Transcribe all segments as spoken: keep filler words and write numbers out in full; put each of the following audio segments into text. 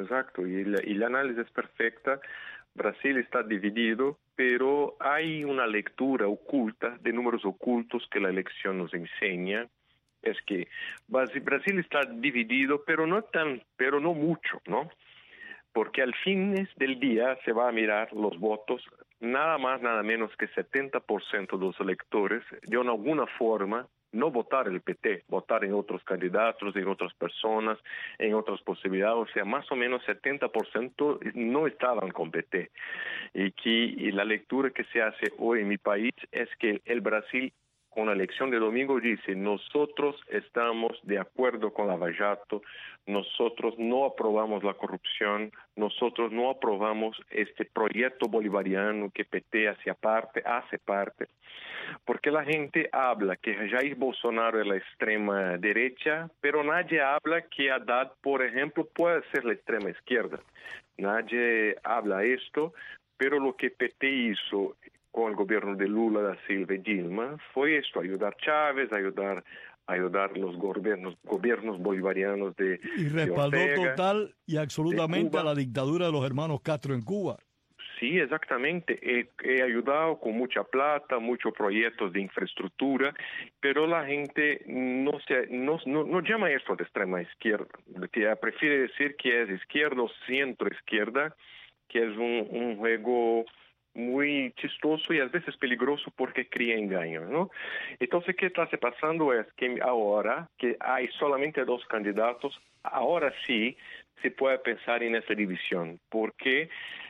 exacto. Y el, y el análisis es perfecta. Brasil está dividido, pero hay una lectura oculta de números ocultos que la elección nos enseña. Es que Brasil está dividido, pero no tan, pero no mucho, ¿no? Porque al fin del día se va a mirar los votos, nada más, nada menos que setenta por ciento de los electores, de una, alguna forma, no votar el P T, votar en otros candidatos, en otras personas, en otras posibilidades, o sea, más o menos setenta por ciento no estaban con P T. Y que y la lectura que se hace hoy en mi país es que el Brasil, con la elección de domingo, dice, nosotros estamos de acuerdo con Lava Jato, nosotros no aprobamos la corrupción, nosotros no aprobamos este proyecto bolivariano que P T hace parte, hace parte, porque la gente habla que Jair Bolsonaro es la extrema derecha, pero nadie habla que Haddad, por ejemplo, puede ser la extrema izquierda. Nadie habla esto, pero lo que P T hizo con el gobierno de Lula da Silva y Dilma fue esto, ayudar a Chávez, ayudar ayudar los gobiernos gobiernos bolivarianos de y respaldó de Ortega, total y absolutamente a la dictadura de los hermanos Castro en Cuba. Sí, exactamente. He, he ayudado con mucha plata, muchos proyectos de infraestructura, pero la gente no se no, no, no llama eso de extrema izquierda, que prefiere decir que es izquierda o centro izquierda, que es un, un juego muy chistoso y a veces peligroso porque crea engaños, ¿no? Entonces, ¿qué está pasando? Es que ahora que hay solamente dos candidatos, ahora sí se puede pensar en esa división, porque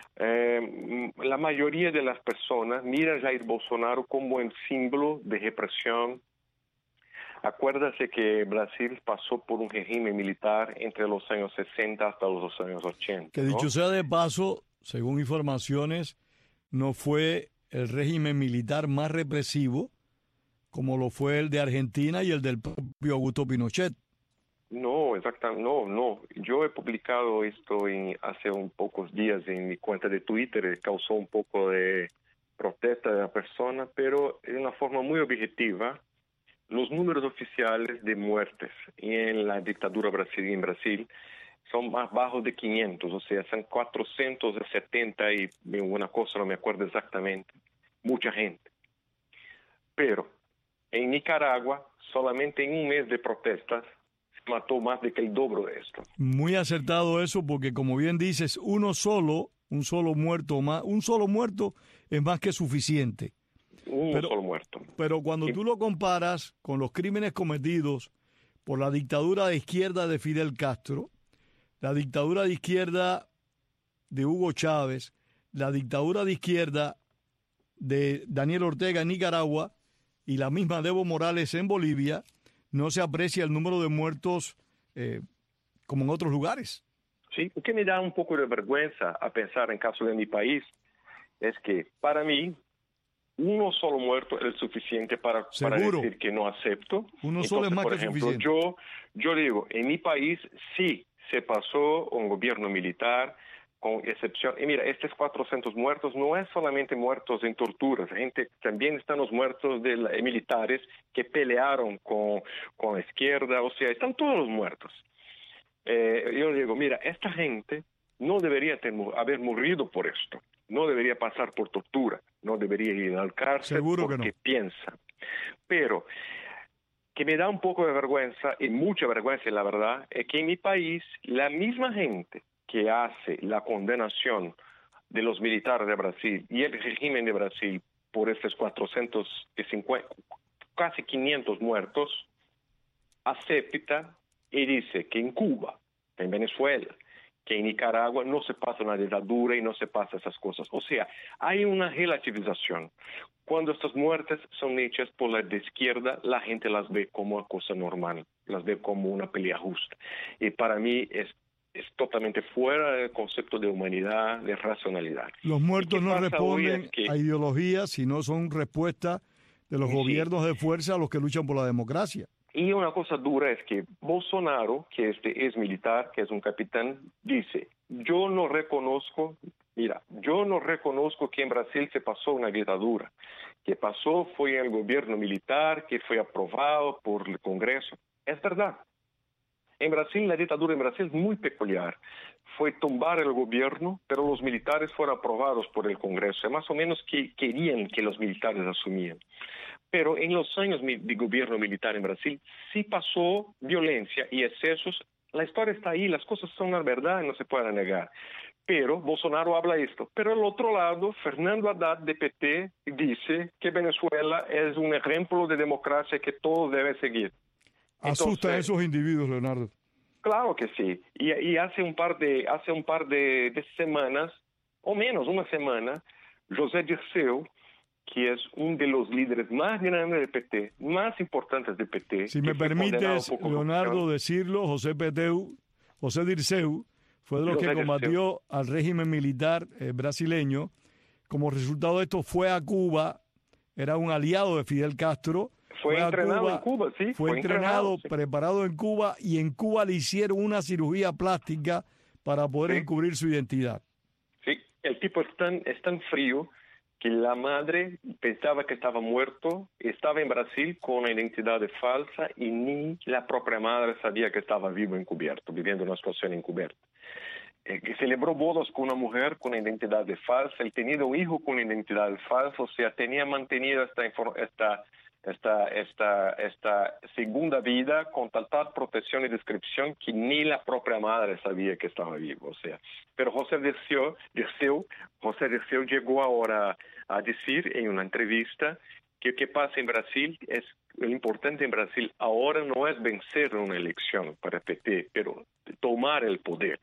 eh, la mayoría de las personas miran a Jair Bolsonaro como un símbolo de represión. Acuérdase que Brasil pasó por un régimen militar entre los años sesenta hasta los años ochenta. Que dicho ¿no? sea de paso, según informaciones, no fue el régimen militar más represivo como lo fue el de Argentina y el del propio Augusto Pinochet. No, exactamente, no, no. Yo he publicado esto en, hace un pocos días en mi cuenta de Twitter, causó un poco de protesta de la persona, pero de una forma muy objetiva. Los números oficiales de muertes en la dictadura brasileña en Brasil son más bajos de quinientos, o sea, son cuatrocientos setenta y una cosa, no me acuerdo exactamente, mucha gente. Pero en Nicaragua, solamente en un mes de protestas, se mató más de que el doble de esto. Muy acertado eso, porque como bien dices, uno solo, un solo muerto más, un solo muerto es más que suficiente. Un pero, solo muerto. Pero cuando sí. tú lo comparas con los crímenes cometidos por la dictadura de izquierda de Fidel Castro, la dictadura de izquierda de Hugo Chávez, la dictadura de izquierda de Daniel Ortega en Nicaragua y la misma de Evo Morales en Bolivia, no se aprecia el número de muertos eh, como en otros lugares. Sí, lo que me da un poco de vergüenza a pensar en caso de mi país es que para mí uno solo muerto es suficiente para, para decir que no acepto. Uno Entonces, solo es más por que ejemplo, suficiente. Yo, yo digo, en mi país sí se pasó un gobierno militar, con excepción. Y mira, estos cuatrocientos muertos no es solamente muertos en torturas, gente, también están los muertos de la, militares que pelearon con, con la izquierda, o sea, están todos los muertos. Eh, yo digo, mira, esta gente no debería ter, haber morido por esto. No debería pasar por tortura, no debería ir al cárcel Seguro porque que no. piensa. Pero que me da un poco de vergüenza, y mucha vergüenza la verdad, es que en mi país la misma gente que hace la condenación de los militares de Brasil y el régimen de Brasil por estos cuatrocientos cincuenta, casi quinientos muertos, acepta y dice que en Cuba, en Venezuela, que en Nicaragua no se pasa una dictadura y no se pasa esas cosas. O sea, hay una relativización. Cuando estas muertes son hechas por la de izquierda, la gente las ve como una cosa normal, las ve como una pelea justa. Y para mí es, es totalmente fuera del concepto de humanidad, de racionalidad. Los muertos no responden es que, a ideologías, sino son respuestas de los sí. gobiernos de fuerza a los que luchan por la democracia. Y una cosa dura es que Bolsonaro, que este es militar, que es un capitán, dice, yo no reconozco, mira, yo no reconozco que en Brasil se pasó una dictadura. Que pasó fue el gobierno militar, que fue aprobado por el Congreso. Es verdad. En Brasil, la dictadura en Brasil es muy peculiar. fue tumbar el gobierno, pero los militares fueron aprobados por el Congreso, más o menos que querían que los militares asumían. Pero en los años de gobierno militar en Brasil sí pasó violencia y excesos. La historia está ahí, las cosas son la verdad y no se puede negar. Pero Bolsonaro habla esto. Pero al otro lado, Fernando Haddad de P T dice que Venezuela es un ejemplo de democracia que todos deben seguir. Asusta Entonces, a esos individuos, Leonardo. Claro que sí. Y, y hace un par de hace un par de, de semanas, o menos una semana, José Dirceu, que es uno de los líderes más grandes del P T, más importantes del P T. Si me permites, Leonardo, decirlo, José Peteu, José Dirceu, fue de los José que combatió Dirceu. al régimen militar eh, brasileño. Como resultado de esto fue a Cuba, era un aliado de Fidel Castro. Fue, fue entrenado Cuba, en Cuba, sí. Fue, fue entrenado, entrenado, sí. preparado en Cuba, y en Cuba le hicieron una cirugía plástica para poder sí. encubrir su identidad. Sí, el tipo es tan, es tan frío que la madre pensaba que estaba muerto, estaba en Brasil con una identidad falsa y ni la propia madre sabía que estaba vivo encubierto, viviendo una situación encubierta. Eh, que celebró bodas con una mujer con identidad falsa, él tenía un hijo con identidad falsa, o sea, tenía mantenido esta, esta, esta, esta, esta segunda vida con tal, tal protección y descripción que ni la propia madre sabía que estaba vivo, o sea. Pero José Dirceu, Dirceu, José Dirceu llegó ahora a decir en una entrevista que lo que pasa en Brasil es, lo importante en Brasil ahora no es vencer una elección para el P T, pero tomar el poder.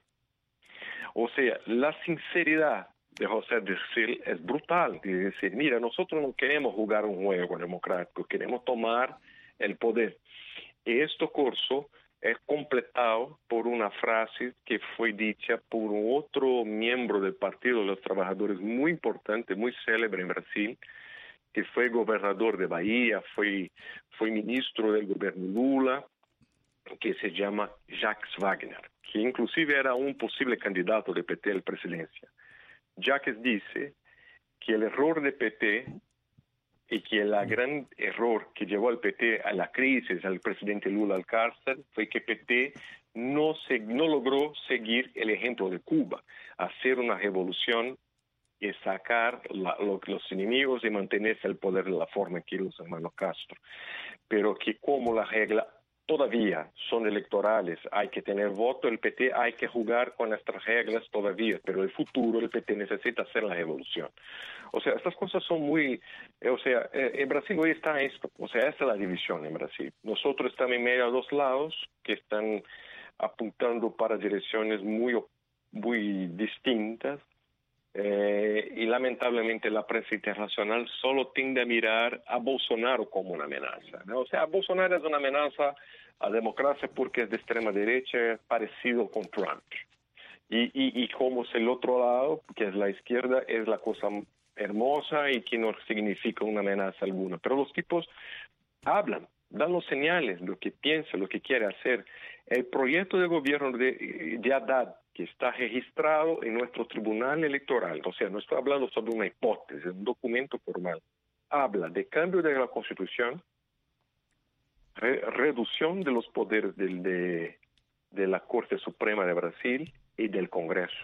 O sea, la sinceridad de José Dirceu es brutal, de decir, mira, nosotros no queremos jugar un juego democrático, queremos tomar el poder. Y este curso es completado por una frase que fue dicha por otro miembro del Partido de los Trabajadores muy importante, muy célebre en Brasil, que fue gobernador de Bahía, fue, fue ministro del gobierno Lula, que se llama Jacques Wagner, que inclusive era un posible candidato de P T a la presidencia. Jacques dice que el error de P T y que el gran error que llevó al P T a la crisis, al presidente Lula al cárcel, fue que P T no, se, no logró seguir el ejemplo de Cuba, hacer una revolución y sacar la, lo, los enemigos y mantenerse al poder de la forma que los hermanos Castro. Pero que como la regla todavía son electorales, hay que tener voto, el P T hay que jugar con nuestras reglas todavía, pero el futuro el P T necesita hacer la revolución. O sea, estas cosas son muy, eh, o sea, eh, en Brasil hoy está esto, o sea, esta es la división en Brasil. Nosotros estamos en medio de dos lados que están apuntando para direcciones muy, muy distintas. Eh, y lamentablemente la prensa internacional solo tiende a mirar a Bolsonaro como una amenaza, ¿no? O sea, Bolsonaro es una amenaza a la democracia porque es de extrema derecha, parecido con Trump. Y, y, y como es el otro lado, que es la izquierda, es la cosa hermosa y que no significa una amenaza alguna. Pero los tipos hablan, dan los señales, lo que piensa, lo que quiere hacer. El proyecto de gobierno de, de Haddad, que está registrado en nuestro tribunal electoral, o sea, no estoy hablando sobre una hipótesis, es un documento formal, habla de cambio de la Constitución, re, reducción de los poderes del, de, de la Corte Suprema de Brasil y del Congreso.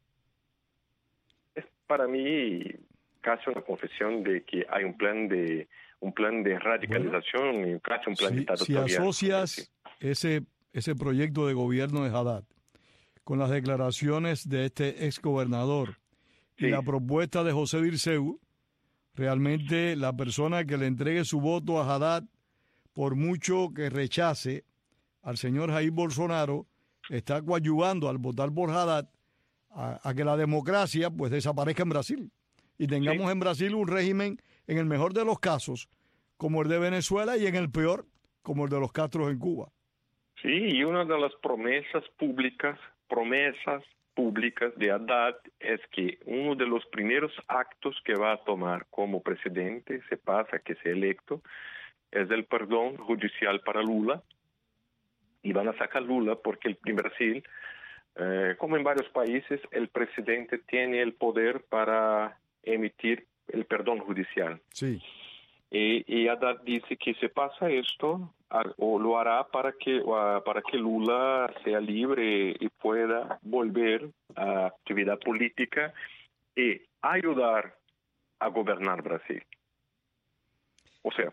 Es para mí casi una confesión de que hay un plan de un plan de radicalización bueno, y casi un plan si, dictatorial. Si asocias ese, ese proyecto de gobierno de Haddad con las declaraciones de este exgobernador sí. y la propuesta de José Dirceu, realmente la persona que le entregue su voto a Haddad, por mucho que rechace al señor Jair Bolsonaro, está coadyuvando al votar por Haddad a, a que la democracia pues desaparezca en Brasil y tengamos sí. en Brasil un régimen, en el mejor de los casos, como el de Venezuela y en el peor, como el de los Castros en Cuba. Sí, y una de las promesas públicas promesas públicas de Haddad es que uno de los primeros actos que va a tomar como presidente, se pasa que sea electo, es el perdón judicial para Lula, y van a sacar Lula porque en Brasil, eh, como en varios países, el presidente tiene el poder para emitir el perdón judicial. Sí. Y, y Haddad dice que si pasa esto, o lo hará para que, para que Lula sea libre y pueda volver a actividad política y ayudar a gobernar Brasil. O sea,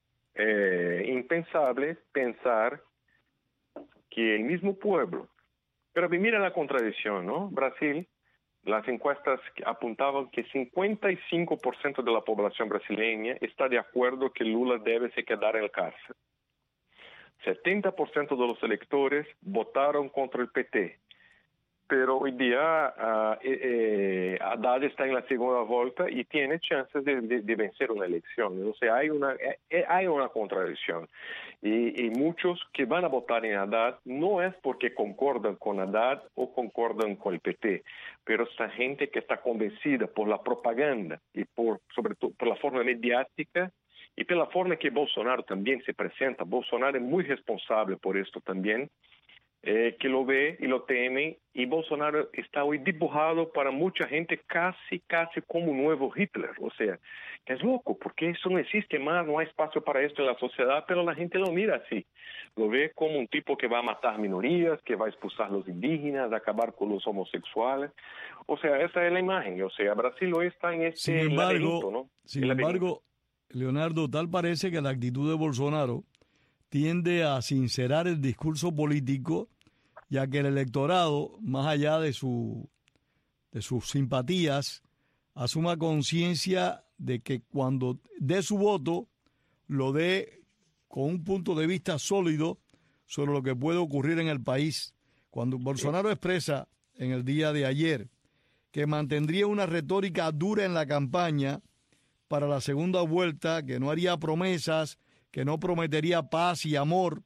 es impensable pensar que el mismo pueblo, pero mira la contradicción, ¿no? Brasil, las encuestas apuntaban que cincuenta y cinco por ciento de la población brasileña está de acuerdo que Lula debe se quedar en la cárcel. setenta por ciento de los electores votaron contra el P T. Pero hoy día uh, eh, eh, Haddad está en la segunda vuelta y tiene chances de, de, de vencer una elección. O sea, hay una, eh, hay una contradicción. Y, y muchos que van a votar en Haddad no es porque concordan con Haddad o concordan con el P T, pero esta gente que está convencida por la propaganda y por, sobre todo por la forma mediática y por la forma que Bolsonaro también se presenta. Bolsonaro es muy responsable por esto también. Eh, que lo ve y lo teme, y Bolsonaro está hoy dibujado para mucha gente casi, casi como un nuevo Hitler. O sea, es loco, porque eso no existe más, no hay espacio para esto en la sociedad, pero la gente lo mira así. Lo ve como un tipo que va a matar minorías, que va a expulsar a los indígenas, a acabar con los homosexuales. O sea, esa es la imagen. O sea, Brasil hoy está en este sin embargo, laberinto, ¿no? Sin embargo, Leonardo, tal parece que la actitud de Bolsonaro tiende a sincerar el discurso político, ya que el electorado, más allá de, su, de sus simpatías, asuma conciencia de que cuando dé su voto, lo dé con un punto de vista sólido sobre lo que puede ocurrir en el país. Cuando Bolsonaro expresa en el día de ayer que mantendría una retórica dura en la campaña para la segunda vuelta, que no haría promesas, que no prometería paz y amor,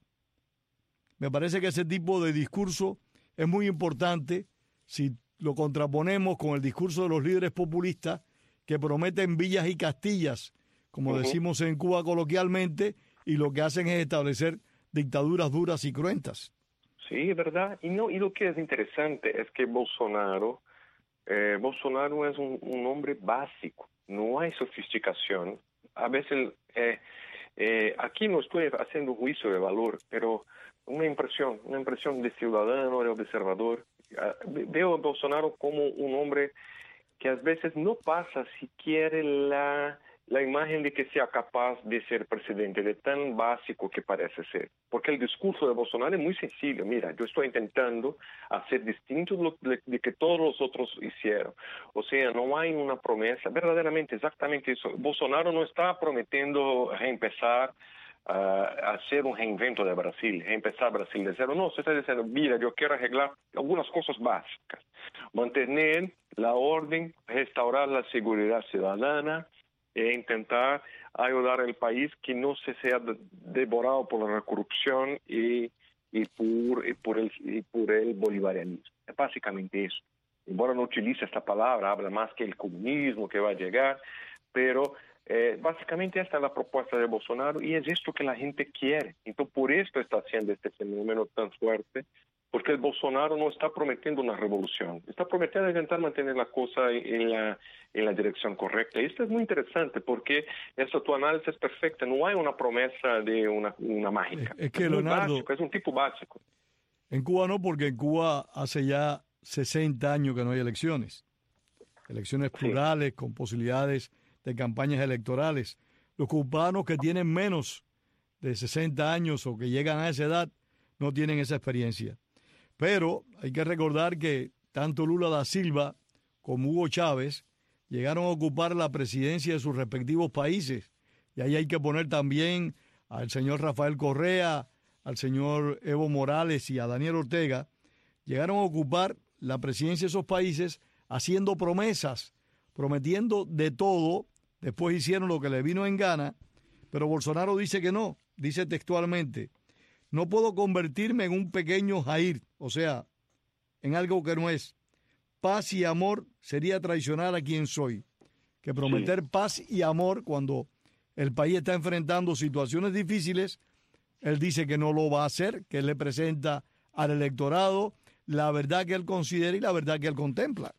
me parece que ese tipo de discurso es muy importante si lo contraponemos con el discurso de los líderes populistas que prometen villas y castillas, como uh-huh. decimos en Cuba coloquialmente, y lo que hacen es establecer dictaduras duras y cruentas. Sí, es verdad. Y, no, y lo que es interesante es que Bolsonaro, eh, Bolsonaro es un, un hombre básico, no hay sofisticación. A veces, eh, eh, aquí no estoy haciendo juicio de valor, pero una impresión, una impresión de ciudadano, de observador. Veo a Bolsonaro como un hombre que a veces no pasa siquiera la, la imagen de que sea capaz de ser presidente, de tan básico que parece ser. Porque el discurso de Bolsonaro es muy sencillo. Mira, yo estoy intentando hacer distinto de lo de, de que todos los otros hicieron. O sea, no hay una promesa, verdaderamente, exactamente eso. Bolsonaro no está prometiendo reempezar Uh, hacer un reinvento de Brasil, reempezar Brasil de cero. No, se está diciendo, mira, yo quiero arreglar algunas cosas básicas, mantener la orden, restaurar la seguridad ciudadana e intentar ayudar al país que no se sea devorado por la corrupción y, y, por, y, por el, y por el bolivarianismo. Es básicamente eso. Embora no utilice esta palabra, habla más que el comunismo que va a llegar, pero Eh, básicamente esta es la propuesta de Bolsonaro y es esto que la gente quiere. Entonces por esto está haciendo este fenómeno tan fuerte, porque el Bolsonaro no está prometiendo una revolución, está prometiendo intentar mantener la cosa en la, en la dirección correcta. Y esto es muy interesante porque esta tu análisis es perfecta, no hay una promesa de una, una mágica. Es, es que es, Leonardo, básico, es un tipo básico. En Cuba no, porque en Cuba hace ya sesenta años que no hay elecciones. Elecciones plurales, sí, con posibilidades de campañas electorales. Los cubanos que tienen menos de sesenta años o que llegan a esa edad no tienen esa experiencia. Pero hay que recordar que tanto Lula da Silva como Hugo Chávez llegaron a ocupar la presidencia de sus respectivos países. Y ahí hay que poner también al señor Rafael Correa, al señor Evo Morales y a Daniel Ortega. Llegaron a ocupar la presidencia de esos países haciendo promesas, prometiendo de todo. Después hicieron lo que le vino en gana, pero Bolsonaro dice que no, dice textualmente, no puedo convertirme en un pequeño Jair, o sea, en algo que no es. Paz y amor sería traicionar a quien soy. Que prometer sí. paz y amor cuando el país está enfrentando situaciones difíciles, él dice que no lo va a hacer, que él le presenta al electorado la verdad que él considera y la verdad que él contempla.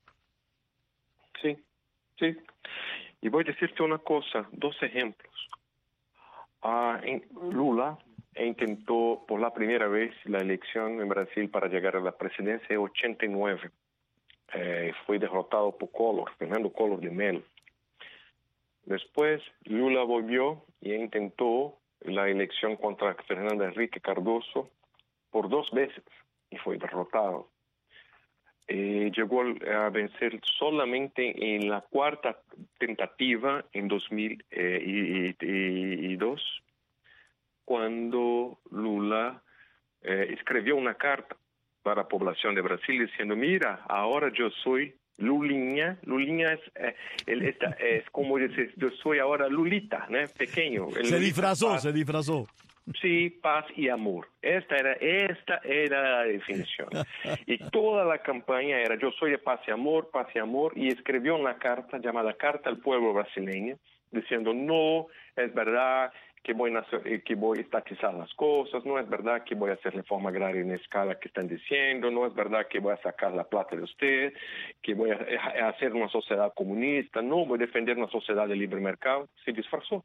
Sí, sí. Y voy a decirte una cosa, dos ejemplos. Uh, en Lula intentó por la primera vez la elección en Brasil para llegar a la presidencia en ochenta y nueve. eh, fue derrotado por Collor, Fernando Collor de Mello. Después Lula volvió y intentó la elección contra Fernando Henrique Cardoso por dos veces y fue derrotado. Eh, llegó a vencer solamente en la cuarta tentativa en dos mil dos, cuando Lula eh, escribió una carta para la población de Brasil diciendo, mira, ahora yo soy Lulinha. Lulinha es, eh, el, esta, es como decir, yo soy ahora Lulita, ¿no? Pequeño. El se Lulita disfrazó, paz, se disfrazó. Sí, paz y amor. Esta era, esta era la definición. Y toda la campaña era, yo soy de paz y amor, paz y amor, y escribió una carta llamada Carta al Pueblo Brasileño, diciendo, no, es verdad que voy, a, que voy a estatizar las cosas, no es verdad que voy a hacer reforma agraria en escala que están diciendo, no es verdad que voy a sacar la plata de usted, que voy a hacer una sociedad comunista, no, voy a defender una sociedad de libre mercado. Se disfrazó.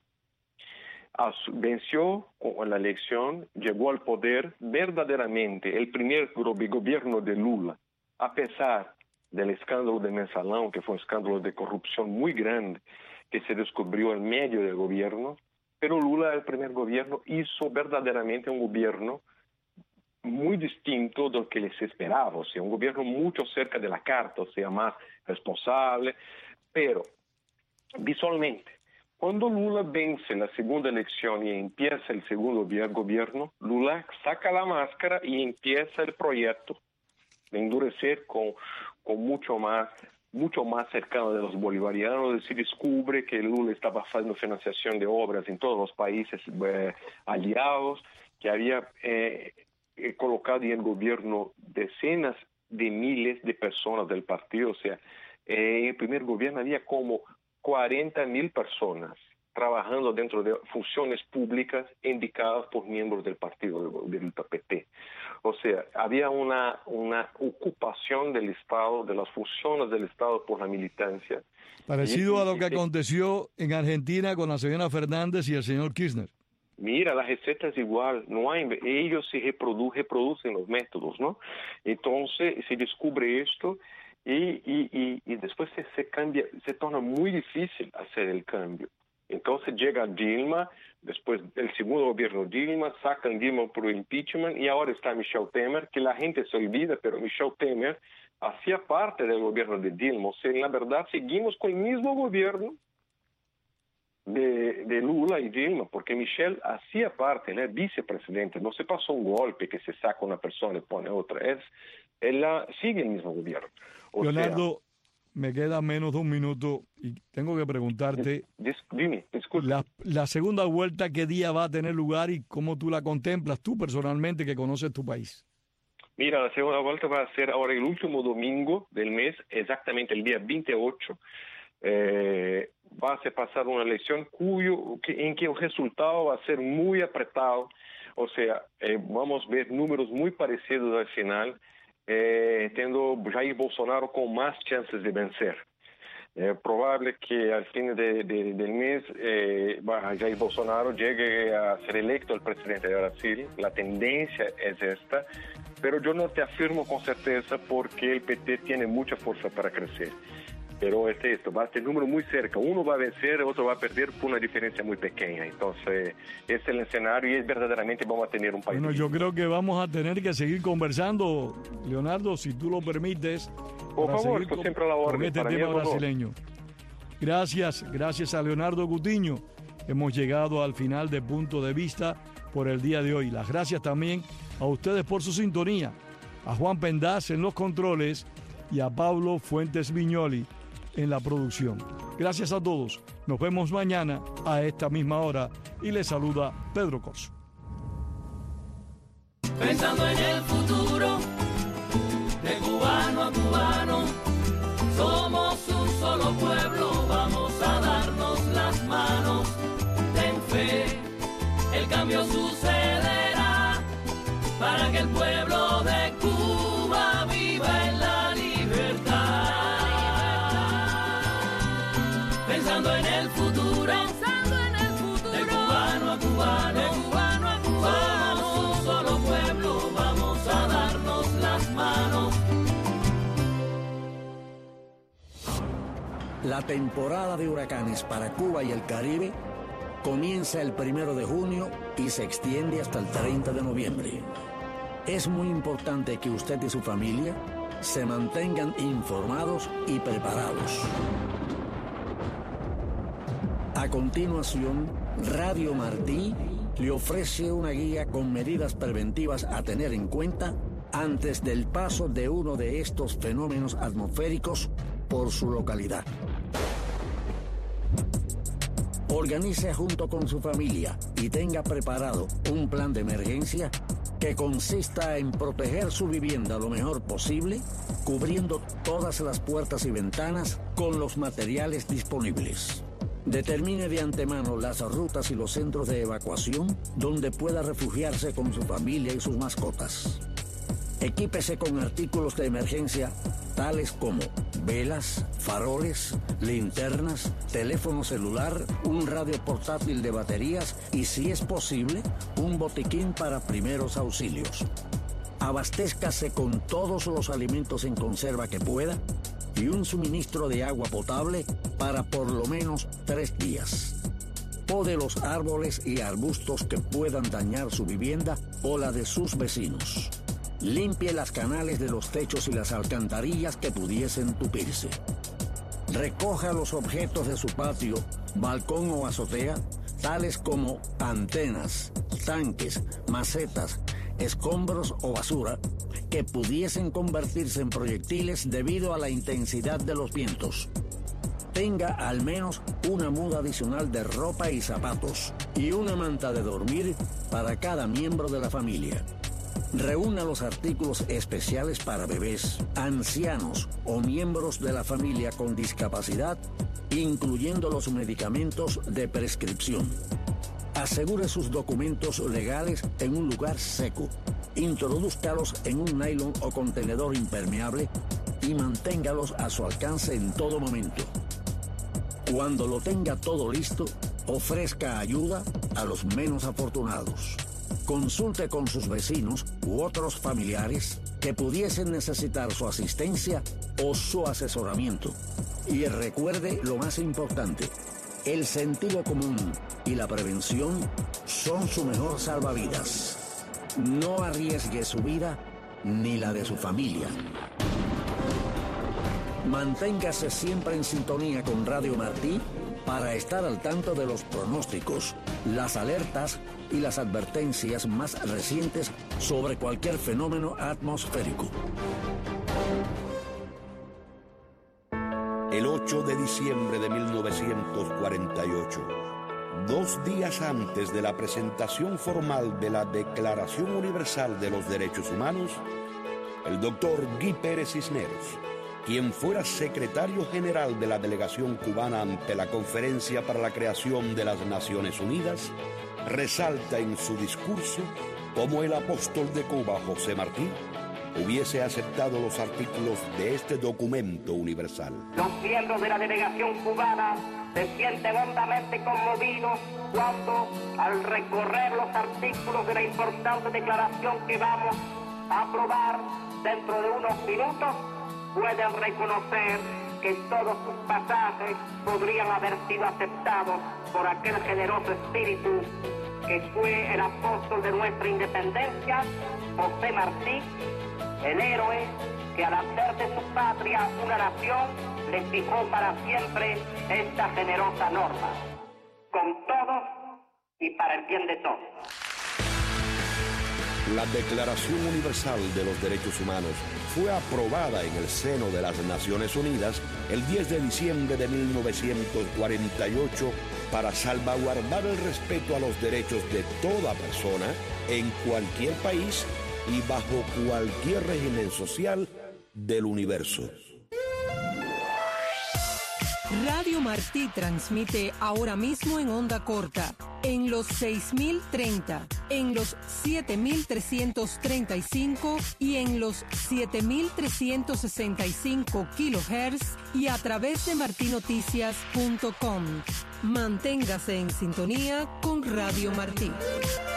Venció con la elección, llegó al poder verdaderamente el primer gobierno de Lula, a pesar del escándalo de Mensalão, que fue un escándalo de corrupción muy grande que se descubrió en medio del gobierno, pero Lula, el primer gobierno, hizo verdaderamente un gobierno muy distinto de lo que les esperaba, o sea, un gobierno mucho cerca de la carta, o sea, más responsable, pero visualmente, cuando Lula vence la segunda elección y empieza el segundo gobierno, Lula saca la máscara y empieza el proyecto de endurecer con, con mucho más mucho más cercano de los bolivarianos. Se descubre que Lula estaba haciendo financiación de obras en todos los países eh, aliados, que había eh, colocado en el gobierno decenas de miles de personas del partido. O sea, eh, en el primer gobierno había como cuarenta mil personas trabajando dentro de funciones públicas indicadas por miembros del partido del P T. O sea, había una, una ocupación del Estado, de las funciones del Estado por la militancia. Parecido y, a lo que y, aconteció en Argentina con la señora Fernández y el señor Kirchner. Mira, la receta es igual, no hay, ellos se reprodu, reproducen los métodos, ¿no? Entonces se descubre esto y, y, y, y después se, se cambia, se torna muy difícil hacer el cambio. Entonces llega Dilma, después del segundo gobierno Dilma, sacan Dilma por impeachment y ahora está Michel Temer, que la gente se olvida, pero Michel Temer hacía parte del gobierno de Dilma. O sea, en la verdad seguimos con el mismo gobierno de, de Lula y Dilma, porque Michel hacía parte, él es vicepresidente, no se pasó un golpe que se saca una persona y pone otra, es, él sigue el mismo gobierno. O Leonardo, sea, me queda menos de un minuto y tengo que preguntarte, dis, dime, disculpe. La, la segunda vuelta, ¿qué día va a tener lugar y cómo tú la contemplas tú personalmente que conoces tu país? Mira, la segunda vuelta va a ser ahora el último domingo del mes, exactamente el día veintiocho. Eh, va a ser pasar una elección cuyo, que, en que el resultado va a ser muy apretado. O sea, eh, vamos a ver números muy parecidos al final, eh, teniendo Jair Bolsonaro con más chances de vencer. Es eh, probable que al fin de, de, del mes eh, Jair Bolsonaro llegue a ser electo el presidente de Brasil. La tendencia es esta, pero yo no te afirmo con certeza porque el P T tiene mucha fuerza para crecer. Pero es esto, va a ser número muy cerca. Uno va a vencer, el otro va a perder por una diferencia muy pequeña. Entonces, ese es el escenario y es verdaderamente vamos a tener un país. Bueno, yo creo que vamos a tener que seguir conversando, Leonardo, si tú lo permites. Por favor, esto siempre a la orden. Con este para tema brasileño. Gracias, gracias a Leonardo Coutinho. Hemos llegado al final de Punto de Vista por el día de hoy. Las gracias también a ustedes por su sintonía, a Juan Pendaz en los controles y a Pablo Fuentes Viñoli en la producción. Gracias a todos. Nos vemos mañana a esta misma hora y les saluda Pedro Corso. Pensando en el futuro, de cubano a cubano, somos un solo pueblo, vamos a darnos las manos. Ten fe, el cambio sucederá para que el pueblo de Cuba viva en la libertad. Pensando en el futuro, pensando en el futuro, de cubano a cubano, de cubano a cubano, somos un solo pueblo, vamos a darnos las manos. La temporada de huracanes para Cuba y el Caribe comienza el primero de junio y se extiende hasta el treinta de noviembre. Es muy importante que usted y su familia se mantengan informados y preparados. A continuación, Radio Martí le ofrece una guía con medidas preventivas a tener en cuenta antes del paso de uno de estos fenómenos atmosféricos por su localidad. Organice junto con su familia y tenga preparado un plan de emergencia que consista en proteger su vivienda lo mejor posible, cubriendo todas las puertas y ventanas con los materiales disponibles. Determine de antemano las rutas y los centros de evacuación donde pueda refugiarse con su familia y sus mascotas. Equípese con artículos de emergencia tales como velas, faroles, linternas, teléfono celular, un radio portátil de baterías y, si es posible, un botiquín para primeros auxilios. Abastézcase con todos los alimentos en conserva que pueda y un suministro de agua potable para por lo menos tres días. Pode los árboles y arbustos que puedan dañar su vivienda o la de sus vecinos. Limpie las canales de los techos y las alcantarillas que pudiesen tupirse. Recoja los objetos de su patio, balcón o azotea, tales como antenas, tanques, macetas, escombros o basura, que pudiesen convertirse en proyectiles debido a la intensidad de los vientos. Tenga al menos una muda adicional de ropa y zapatos y una manta de dormir para cada miembro de la familia. Reúna los artículos especiales para bebés, ancianos o miembros de la familia con discapacidad, incluyendo los medicamentos de prescripción. Asegure sus documentos legales en un lugar seco. Introdúzcalos en un nylon o contenedor impermeable y manténgalos a su alcance en todo momento. Cuando lo tenga todo listo, ofrezca ayuda a los menos afortunados. Consulte con sus vecinos u otros familiares que pudiesen necesitar su asistencia o su asesoramiento. Y recuerde lo más importante: el sentido común y la prevención son su mejor salvavidas. No arriesgue su vida ni la de su familia. Manténgase siempre en sintonía con Radio Martí para estar al tanto de los pronósticos, las alertas y las advertencias más recientes sobre cualquier fenómeno atmosférico. El ocho de diciembre de mil novecientos cuarenta y ocho, dos días antes de la presentación formal de la Declaración Universal de los Derechos Humanos, el doctor Guy Pérez Cisneros, quien fuera secretario general de la delegación cubana ante la Conferencia para la Creación de las Naciones Unidas, resalta en su discurso cómo el apóstol de Cuba, José Martí, hubiese aceptado los artículos de este documento universal. Los miembros de la delegación cubana se sienten hondamente conmovidos cuando, al recorrer los artículos de la importante declaración que vamos a aprobar dentro de unos minutos, pueden reconocer que todos sus pasajes podrían haber sido aceptados por aquel generoso espíritu que fue el apóstol de nuestra independencia, José Martí, el héroe que al hacer de su patria una nación le fijó para siempre esta generosa norma, con todos y para el bien de todos. La Declaración Universal de los Derechos Humanos fue aprobada en el seno de las Naciones Unidas el diez de diciembre de mil novecientos cuarenta y ocho para salvaguardar el respeto a los derechos de toda persona en cualquier país y bajo cualquier régimen social del universo. Radio Martí transmite ahora mismo en onda corta, en los seis mil treinta, en los siete mil trescientos treinta y cinco y en los siete mil trescientos sesenta y cinco kilohertz y a través de martinoticias punto com. Manténgase en sintonía con Radio Martí.